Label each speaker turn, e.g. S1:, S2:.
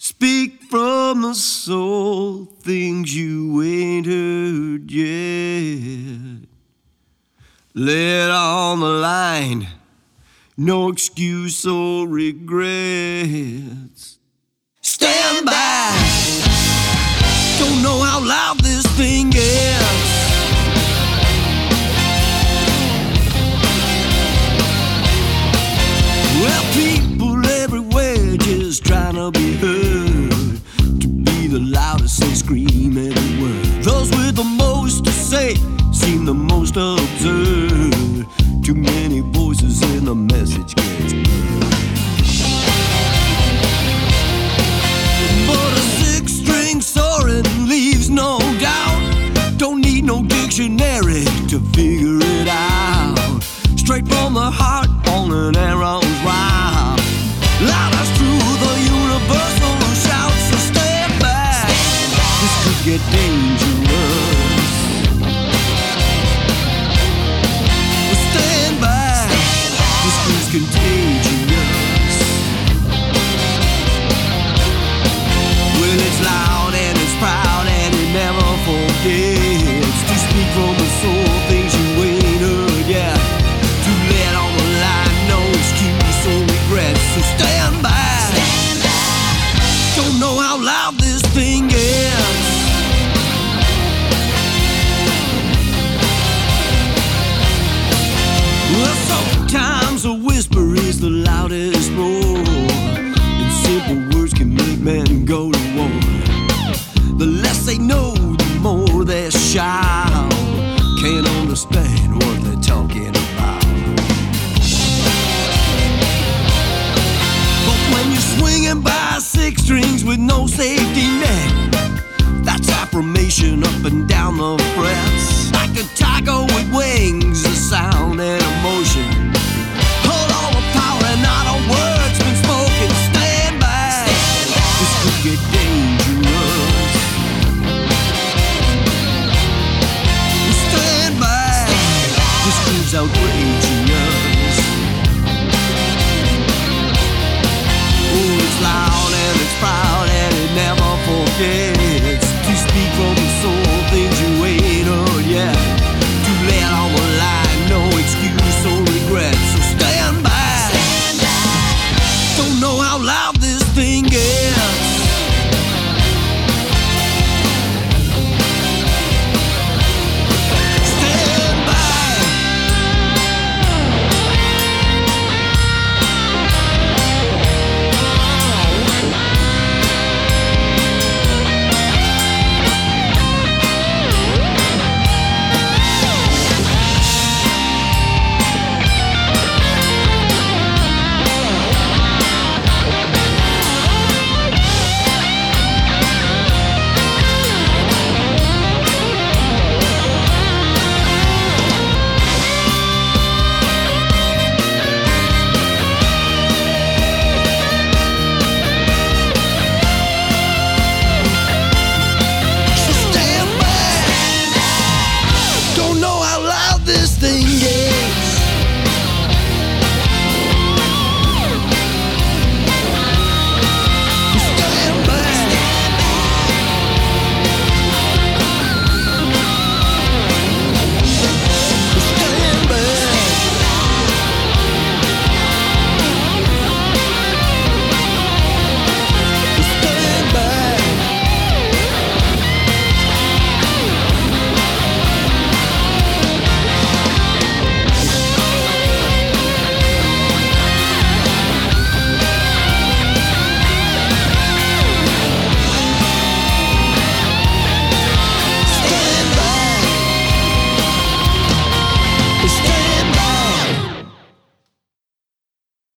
S1: Speak from the soul, things you ain't heard yet. Lay it on the line, no excuse or regrets. Stand by, don't know how loud this thing gets. Well, people everywhere just trying to be heard, to be the loudest and scream every word. Those with the most to say seem the most absurd. Too many voices in the message gets blurred. But a six-string soaring leaves no doubt. Don't need no dictionary to figure it out. Straight from the heart on an arrow's route. Loud as through the universal shout. So stand back, this could get dangerous. Stand back, this is contagious. Well, it's loud and it's proud and it never forgets to speak from the soul, things you ain't heard yet. To let on the line, no excuse or regret. So stand back, don't know how loud this thing gets. Well, sometimes a whisper is the loudest roar, and simple words can make men go to